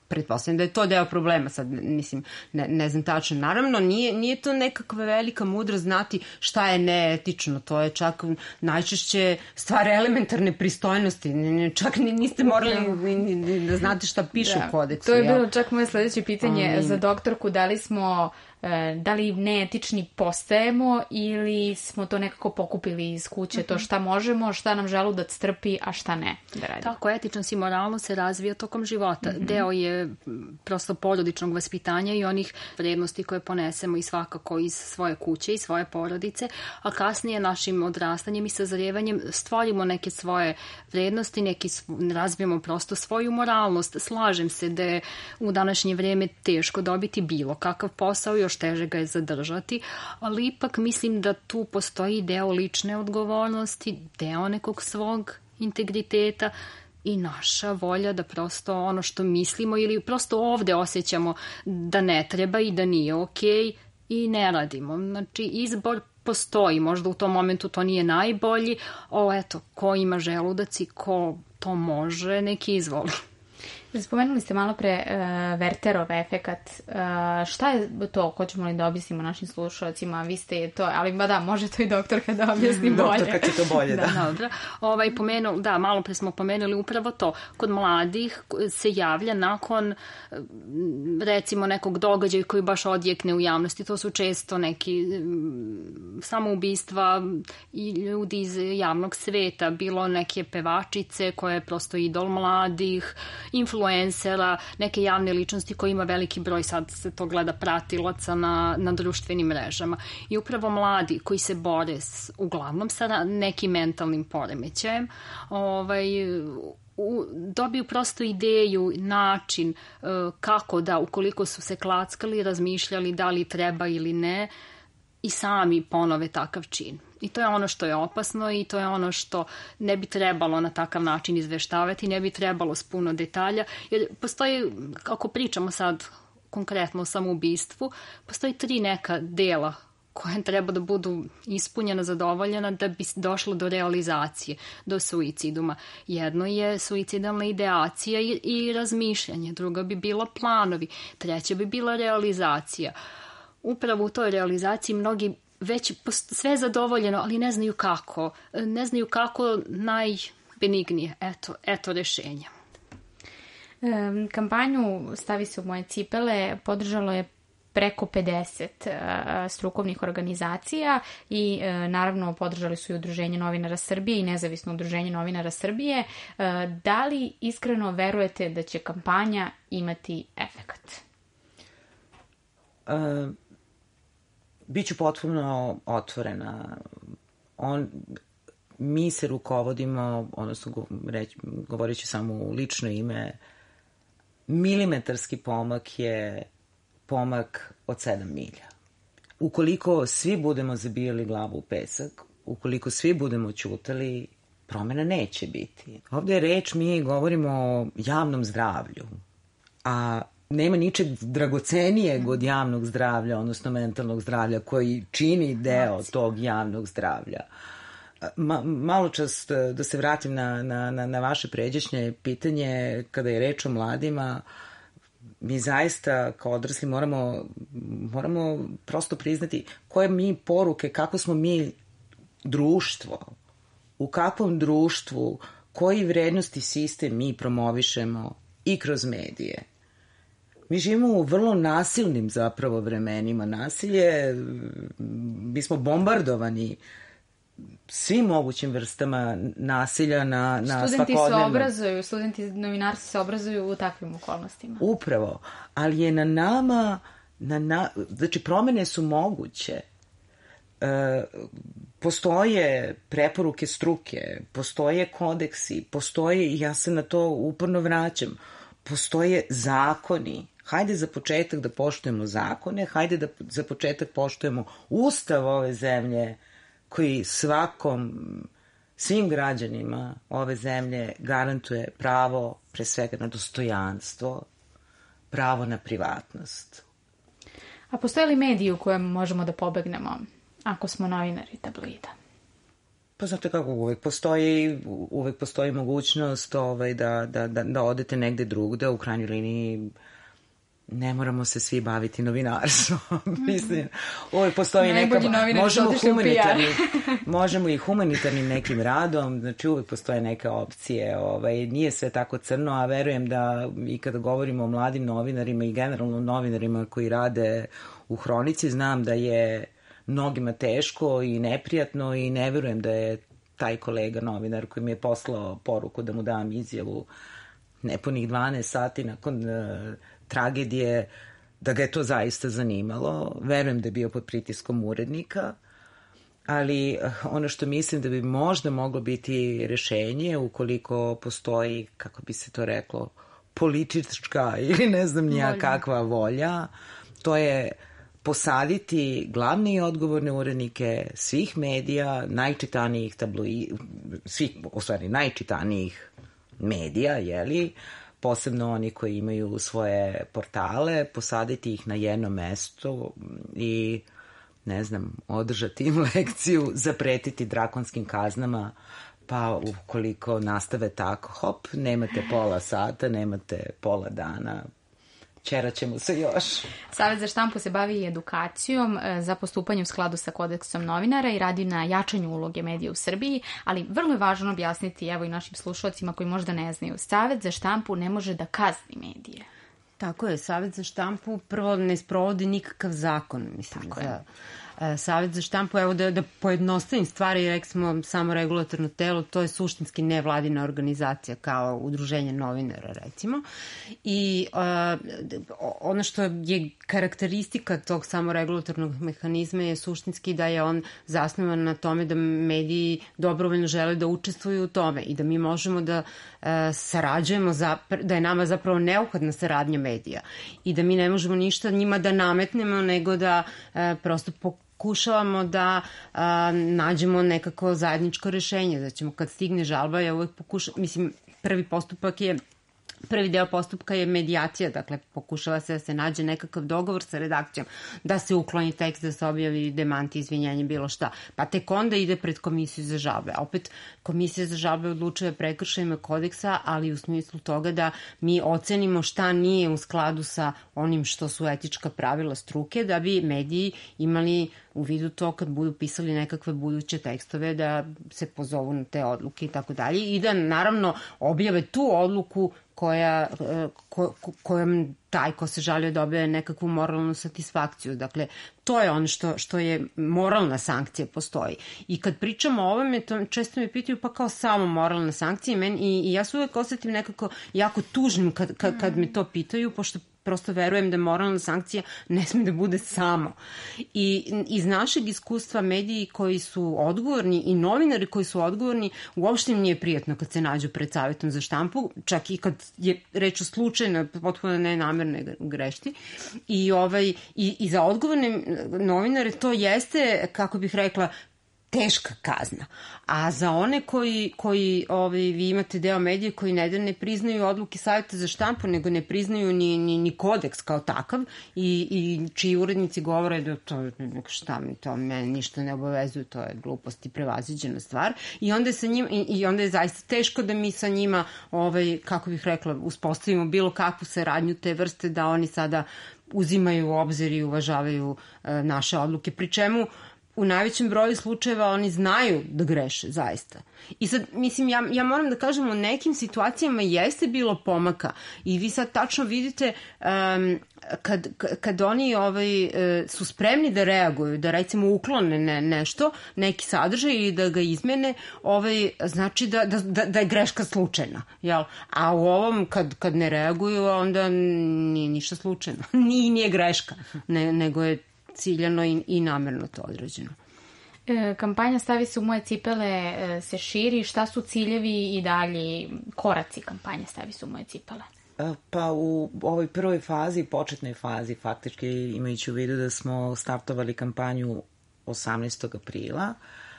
pretpostavljam da je to deo problema, sad mislim, ne, ne znam tačno. Naravno, nije, nije to nekakva velika mudrost znati šta je neetično, to je čak najčešće stvar elementarne pristojnosti, čak niste morali ni, ni, ni da znate šta piše da. u kodeksu. To je jel? bilo čak moje sledeće pitanje um, za doktorku, da li smo da li neetični postajemo ili smo to nekako pokupili iz kuće, to šta možemo, šta nam želudac strpi, a šta ne da radimo. Tako, etičnost i moralnost se razvija tokom života. Mm-hmm. Deo je prosto porodičnog vaspitanja i onih vrednosti koje ponesemo i svakako iz svoje kuće i svoje porodice, a kasnije našim odrastanjem i sazrijevanjem stvorimo neke svoje vrednosti, neki razvijemo prosto svoju moralnost. Slažem se da je u današnje vreme teško dobiti bilo kakav posao, još teže ga je zadržati, ali ipak mislim da tu postoji deo lične odgovornosti, deo nekog svog integriteta i naša volja da prosto ono što mislimo ili prosto ovde osjećamo da ne treba i da nije okej i ne radimo. Znači, izbor postoji, možda u tom momentu to nije najbolji, o eto, ko ima želudac i ko to može, neki izvoli. Spomenuli ste malo pre uh, Wertherov efekat. Uh, šta je to, hoćemo li da objasnimo našim slušalcima? Vi ste to, ali ba da, može to i doktorka da objasni bolje. Doktorka će to bolje, da. da. Dobro. Ovaj, pomenuli, da, malo pre smo pomenuli upravo to. Kod mladih se javlja nakon recimo nekog događaja koji baš odjekne u javnosti. To su često neki samoubistva i ljudi iz javnog sveta, bilo neke pevačice koja je prosto idol mladih, influencera, neke javne ličnosti koji ima veliki broj, sad se to gleda, pratilaca na, na društvenim mrežama. I upravo mladi koji se bore s, uglavnom sa nekim mentalnim poremećajem, ovaj, u, dobiju prosto ideju, način uh, kako da, ukoliko su se klackali, razmišljali da li treba ili ne, i sami ponove takav čin. I to je ono što je opasno i to je ono što ne bi trebalo na takav način izveštavati, ne bi trebalo s puno detalja, jer postoji, ako pričamo sad konkretno o samoubistvu, postoji tri neka dela koje treba da budu ispunjena, zadovoljena da bi došlo do realizacije, do suiciduma. Jedno je suicidalna ideacija i, i razmišljanje, drugo bi bilo planovi, treće bi bila realizacija. Upravo u toj realizaciji mnogi već sve zadovoljeno, ali ne znaju kako. Ne znaju kako najbenignije. Eto, eto rešenja. E, kampanju Stavi se u moje cipele podržalo je preko pedeset uh, strukovnih organizacija i uh, naravno podržali su i Udruženje novinara Srbije i Nezavisno udruženje novinara Srbije. Uh, da li iskreno verujete da će kampanja imati efekat? Uh, Biću potpuno otvorena. On, mi se rukovodimo, odnosno reć, govorit ću samo u lično ime, milimetarski pomak je pomak od sedam milja. Ukoliko svi budemo zabijali glavu u pesak, ukoliko svi budemo ćutali, promena neće biti. Ovde je reč, mi govorimo o javnom zdravlju, a nema ničeg dragocenijeg od javnog zdravlja, odnosno mentalnog zdravlja, koji čini deo tog javnog zdravlja. Ma, malo čas da se vratim na, na, na, na vaše pređašnje pitanje, kada je reč o mladima, mi zaista kao odrasli moramo, moramo prosto priznati koje mi poruke, kako smo mi društvo, u kakvom društvu, koji vrednosti sistem mi promovišemo i kroz medije. Mi živimo u vrlo nasilnim zapravo vremenima. Nasilje, mi smo bombardovani svim mogućim vrstama nasilja na, na studenti svakodnevno. Se obrazuju, studenti novinarci se obrazuju u takvim okolnostima. Upravo, ali je na nama, na, na, znači promene su moguće. E, postoje preporuke struke, postoje kodeksi, postoje, i ja se na to uporno vraćam, postoje zakoni. Hajde za početak da poštujemo zakone, hajde da za početak poštujemo ustav ove zemlje koji svakom, svim građanima ove zemlje garantuje pravo pre svega na dostojanstvo, pravo na privatnost. A postoje li mediji u kojem možemo da pobegnemo ako smo novinari tabloida? Pa znate kako, uvek postoji, uvek postoji mogućnost ovaj, da, da, da, da odete negde drugde, u krajnjoj liniji ne moramo se svi baviti novinarstvom. Mislim, uvek postoji neka... Možemo, humanitarni, možemo i humanitarnim nekim radom, znači uvek postoje neke opcije. Ovaj, nije sve tako crno, a verujem da i kada govorimo o mladim novinarima i generalno novinarima koji rade u Hronici, znam da je mnogima teško i neprijatno i ne verujem da je taj kolega novinar koji mi je poslao poruku da mu dam izjavu nepunih dvanaest sati nakon uh, tragedije, da ga je to zaista zanimalo. Verujem da je bio pod pritiskom urednika, ali uh, ono što mislim da bi možda moglo biti rešenje ukoliko postoji, kako bi se to reklo, politička ili ne znam nija kakva volja, to je posaditi glavne i odgovorne urednike svih medija, najčitanijih tabloida, svih, u stvari, najčitanijih medija, jeli, posebno oni koji imaju svoje portale, posaditi ih na jedno mesto i, ne znam, održati im lekciju, zapretiti drakonskim kaznama, pa ukoliko nastave tako, hop, nemate pola sata, nemate pola dana, čerat ćemo se još. Savet za štampu se bavi edukacijom za postupanje u skladu sa kodeksom novinara i radi na jačanju uloge medija u Srbiji, ali vrlo je važno objasniti, evo i našim slušalcima koji možda ne znaju, Savet za štampu ne može da kazni medije. Tako je, Savet za štampu prvo ne sprovodi nikakav zakon, mislim. Tako je. Savet za štampu, evo da, da pojednostavim stvari, rekli smo samo regulatorno telo, to je suštinski nevladina organizacija kao udruženje novinara, recimo. I uh, ono što je karakteristika tog samoregulatornog mehanizma je suštinski da je on zasnovan na tome da mediji dobrovoljno žele da učestvuju u tome i da mi možemo da uh, sarađujemo, za, da je nama zapravo neophodna saradnja medija i da mi ne možemo ništa njima da nametnemo, nego da uh, prosto pokušavamo da a, nađemo nekako zajedničko rešenje. Znači, kad stigne žalba, ja uvek pokušam, mislim, prvi postupak je Prvi deo postupka je medijacija, dakle pokušava se da se nađe nekakav dogovor sa redakcijom, da se ukloni tekst, da se objavi demanti, izvinjenje, bilo šta. Pa tek onda ide pred komisiju za žalbe. A opet komisija za žalbe odlučuje prekršajima kodeksa, ali u smislu toga da mi ocenimo šta nije u skladu sa onim što su etička pravila struke, da bi mediji imali u vidu to kad budu pisali nekakve buduće tekstove, da se pozovu na te odluke i tako dalje i da naravno objave tu odluku koja, ko, kojom taj ko se žalio dobije nekakvu moralnu satisfakciju. Dakle, to je ono što, što je moralna sankcija postoji. I kad pričamo o ovome, to često me pitaju pa kao samo moralna sankcija i, men, i, i ja se uvek osetim nekako jako tužnim kad, kad, kad me to pitaju, pošto prosto verujem da moralna sankcija ne sme da bude samo. I iz našeg iskustva mediji koji su odgovorni i novinari koji su odgovorni uopšte im nije prijatno kad se nađu pred Savetom za štampu, čak i kad je reč o slučajno, potpuno nenamernoj grešti. I, ovaj, i, i za odgovorne novinare to jeste, kako bih rekla, teška kazna. A za one koji, koji ovaj, vi imate deo medije koji ne da ne priznaju odluke Saveta za štampu, nego ne priznaju ni, ni, ni kodeks kao takav i, i čiji urednici govore da to šta mi to mene ništa ne obavezuju, to je glupost i prevaziđena stvar. I onda je, sa njima, i, i onda je zaista teško da mi sa njima, ovaj, kako bih rekla, uspostavimo bilo kakvu saradnju te vrste, da oni sada uzimaju u obzir i uvažavaju e, naše odluke. Pri čemu u najvećem broju slučajeva oni znaju da greše, zaista. I sad, mislim, ja, ja moram da kažem, u nekim situacijama jeste bilo pomaka i vi sad tačno vidite um, kad, kad oni ovaj, uh, su spremni da reaguju, da recimo uklone ne, nešto, neki sadržaj i da ga izmene, ovaj, znači da, da, da, da je greška slučajna. Jel? A u ovom, kad, kad ne reaguju, onda nije ništa slučajno. Nije, nije greška, ne, nego je ciljano i, i namerno to određeno. E, kampanja Stavi se u moje cipele e, se širi. Šta su ciljevi i dalji koraci kampanje Stavi se u moje cipele? Pa u ovoj prvoj fazi, početnoj fazi, faktički imajući u vidu da smo startovali kampanju osamnaestog aprila,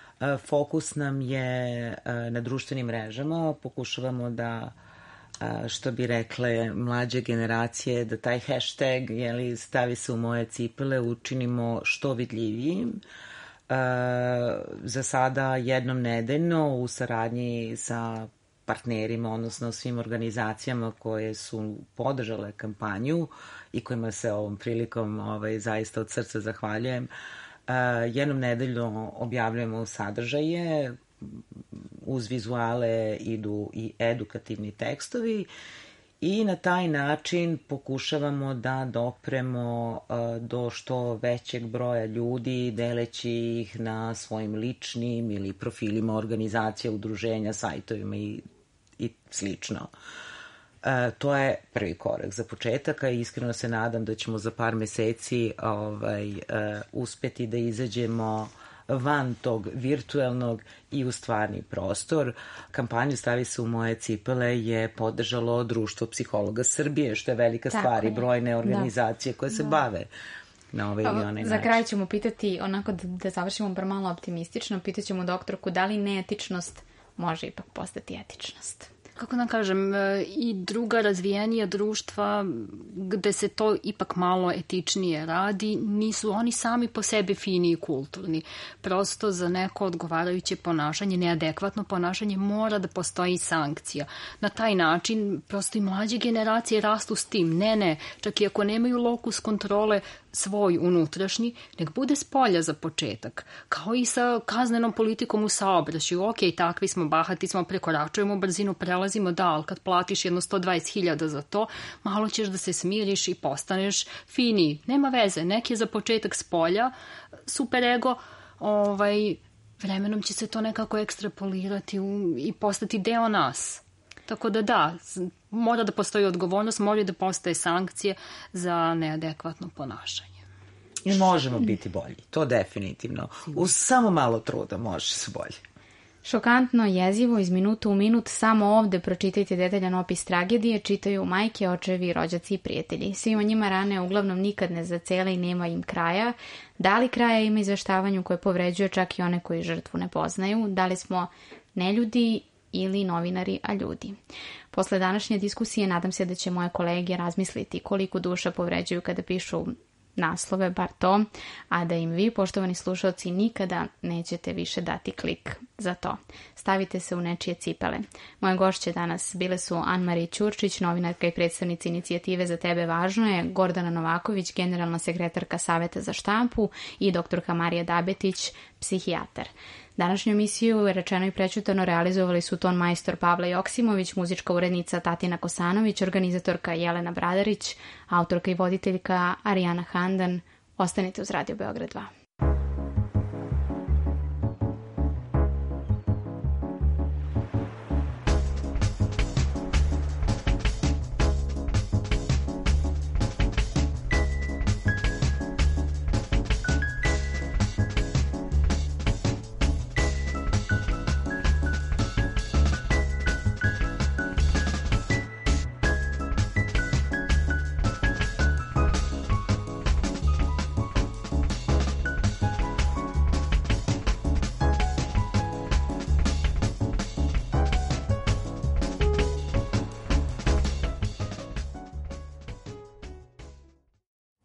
fokus nam je na društvenim mrežama. Pokušavamo da, što bi rekle mlađe generacije, da taj hashtag, jeli, Stavi se u moje cipele učinimo što vidljivijim. za sada jednom nedeljno u saradnji sa partnerima, odnosno svim organizacijama koje su podržale kampanju i kojima se ovom prilikom ovaj, zaista od srca zahvaljujem. Uh, jednom nedeljno objavljujemo sadržaje, uz vizuale idu i edukativni tekstovi i na taj način pokušavamo da dopremo uh, do što većeg broja ljudi, deleći ih na svojim ličnim ili profilima organizacija, udruženja, sajtovima i i slično. E, to je prvi korak za početak, a iskreno se nadam da ćemo za par meseci ovaj, e, uspeti da izađemo van tog virtuelnog i u stvarni prostor. Kampanju Stavi se u moje cipele je podržalo Društvo psihologa Srbije, što je velika Tako stvar i je. brojne organizacije Da. koje se Da. bave na ovaj ili onaj način. Za kraj ćemo pitati, onako da, da završimo bar malo optimistično, pitaćemo doktorku da li neetičnost može ipak postati etičnost. Kako da kažem, i druga razvijenija društva gde se to ipak malo etičnije radi, nisu oni sami po sebi fini i kulturni. Prosto za neko odgovarajuće ponašanje, neadekvatno ponašanje, mora da postoji sankcija. Na taj način prosto i mlađe generacije rastu s tim. Ne, ne, čak i ako nemaju lokus kontrole svoj unutrašnji, nek bude spolja za početak. Kao i sa kaznenom politikom u saobraćaju. Ok, takvi smo, bahati smo, prekoračujemo brzinu, prelazimo, da, ali kad platiš jedno sto dvadeset hiljada za to, malo ćeš da se smiriš i postaneš finiji. Nema veze, nek je za početak spolja, super ego, ovaj, vremenom će se to nekako ekstrapolirati u, i postati deo nas. Tako da da, mora da postoji odgovornost, mora da postoje sankcije za neadekvatno ponašanje. I možemo biti bolji, to definitivno. Uz samo malo truda može se bolje. Šokantno, jezivo, iz minuta u minut, samo ovde pročitajte detaljan opis tragedije, čitaju majke, očevi, rođaci i prijatelji. Svima njima rane uglavnom nikad ne zacele i nema im kraja. Da li kraja ima izveštavanju koje povređuje čak i one koji žrtvu ne poznaju? Da li smo neljudi ili novinari, a ljudi? Posle današnje diskusije nadam se da će moje kolege razmisliti koliko duša povređuju kada pišu naslove, bar to, a da im vi, poštovani slušalci, nikada nećete više dati klik za to. Stavite se u nečije cipele. Moje gošće danas bile su Ann-Marie Ćurčić, novinarka i predstavnica inicijative Za tebe važno je, Gordana Novaković, generalna sekretarka Saveta za štampu i doktorka Marija Dabetić, psihijatar. Današnju emisiju Rečeno i prećutano realizovali su ton majstor Pavla Joksimović, muzička urednica Tatina Kosanović, organizatorka Jelena Bradarić, autorka i voditeljka Arijana Handan. Ostanite uz Radio Beograd dva.